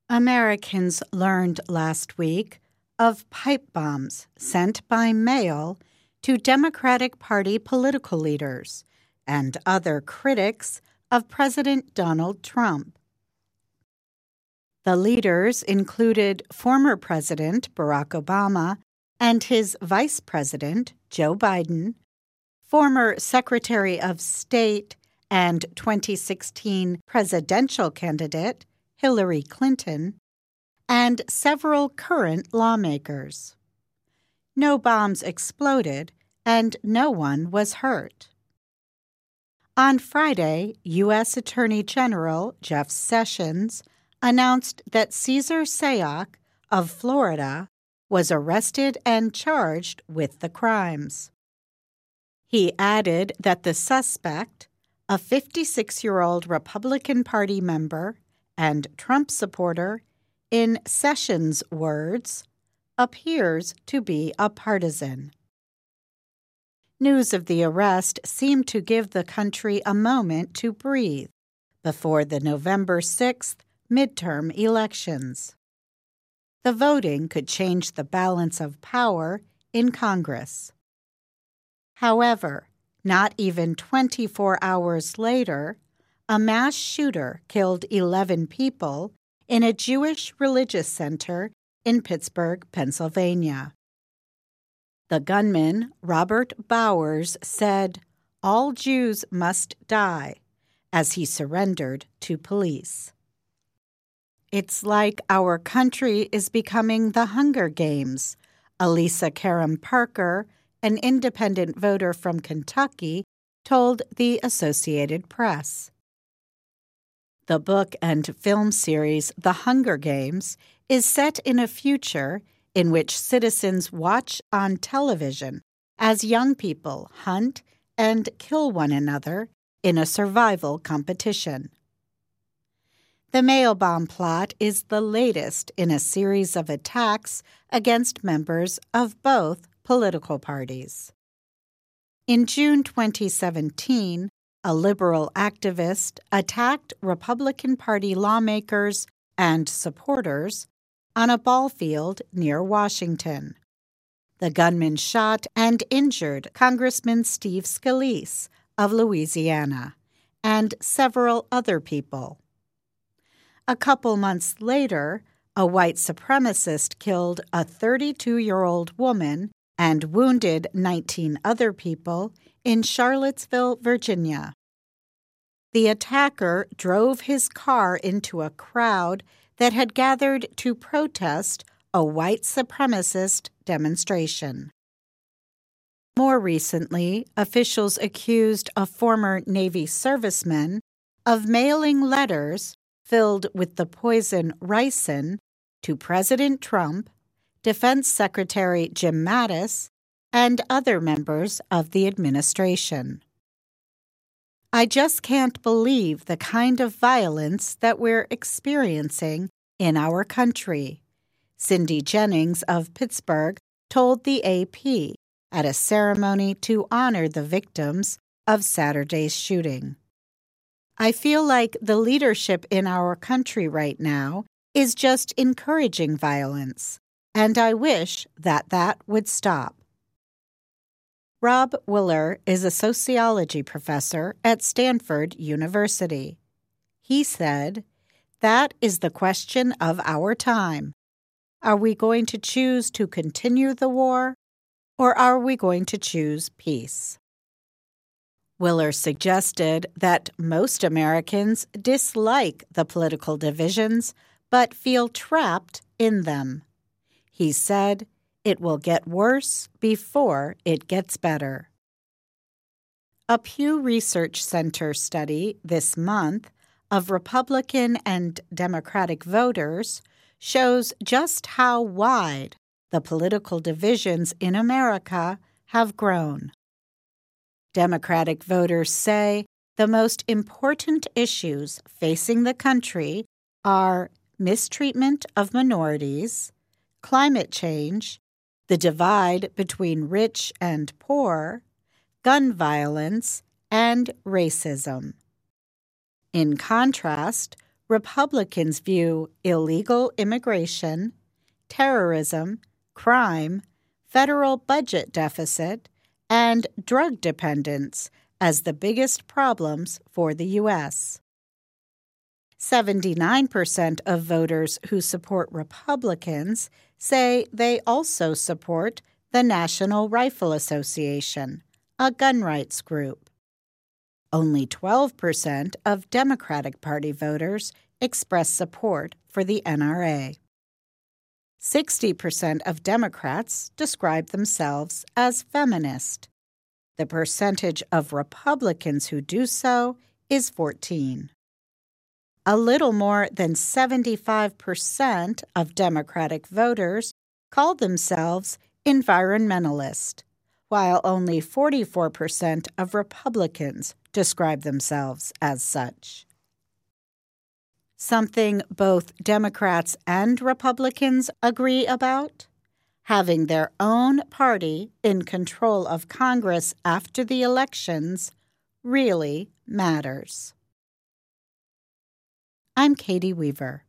Americans learned last week of pipe bombs sent by mail to Democratic Party political leaders and other critics of President Donald Trump. The leaders included former President Barack Obama and his Vice President, Joe Biden, former Secretary of State and 2016 presidential candidate Hillary Clinton, and several current lawmakers. No bombs exploded, and no one was hurt. On Friday, U.S. Attorney General Jeff Sessions announced that Cesar Sayoc of Florida was arrested and charged with the crimes. He added that the suspect, a 56-year-old Republican Party member and Trump supporter, in Sessions' words, appears to be a partisan. News of the arrest seemed to give the country a moment to breathe before the November 6th midterm elections. The voting could change the balance of power in Congress. However, not even 24 hours later, a mass shooter killed 11 people in a Jewish religious center in Pittsburgh, Pennsylvania. The gunman, Robert Bowers, said, "All Jews must die," as he surrendered to police. It's like our country is becoming the Hunger Games, Elisa Karam Parker, an independent voter from Kentucky, told the Associated Press. The book and film series The Hunger Games is set in a future in which citizens watch on television as young people hunt and kill one another in a survival competition. The mail bomb plot is the latest in a series of attacks against members of both political parties. In June 2017, a liberal activist attacked Republican Party lawmakers and supporters on a ball field near Washington. The gunman shot and injured Congressman Steve Scalise of Louisiana and several other people. A couple months later, a white supremacist killed a 32-year-old woman and wounded 19 other people in Charlottesville, Virginia. The attacker drove his car into a crowd that had gathered to protest a white supremacist demonstration. More recently, officials accused a former Navy serviceman of mailing letters filled with the poison ricin to President Trump, Defense Secretary Jim Mattis, and other members of the administration. I just can't believe the kind of violence that we're experiencing in our country, Cindy Jennings of Pittsburgh told the AP at a ceremony to honor the victims of Saturday's shooting. I feel like the leadership in our country right now is just encouraging violence, and I wish that would stop. Rob Willer is a sociology professor at Stanford University. He said, "That is the question of our time. Are we going to choose to continue the war, or are we going to choose peace?" Willer suggested that most Americans dislike the political divisions but feel trapped in them. He said, "It will get worse before it gets better." A Pew Research Center study this month of Republican and Democratic voters shows just how wide the political divisions in America have grown. Democratic voters say the most important issues facing the country are mistreatment of minorities, climate change, the divide between rich and poor, gun violence, and racism. In contrast, Republicans view illegal immigration, terrorism, crime, federal budget deficit, and drug dependence as the biggest problems for the U.S. 79% of voters who support Republicans say they also support the National Rifle Association, a gun rights group. Only 12% of Democratic Party voters express support for the NRA. 60% of Democrats describe themselves as feminist. The percentage of Republicans who do so is 14%. A little more than 75% of Democratic voters call themselves environmentalist, while only 44% of Republicans describe themselves as such. Something both Democrats and Republicans agree about? Having their own party in control of Congress after the elections really matters. I'm Katie Weaver.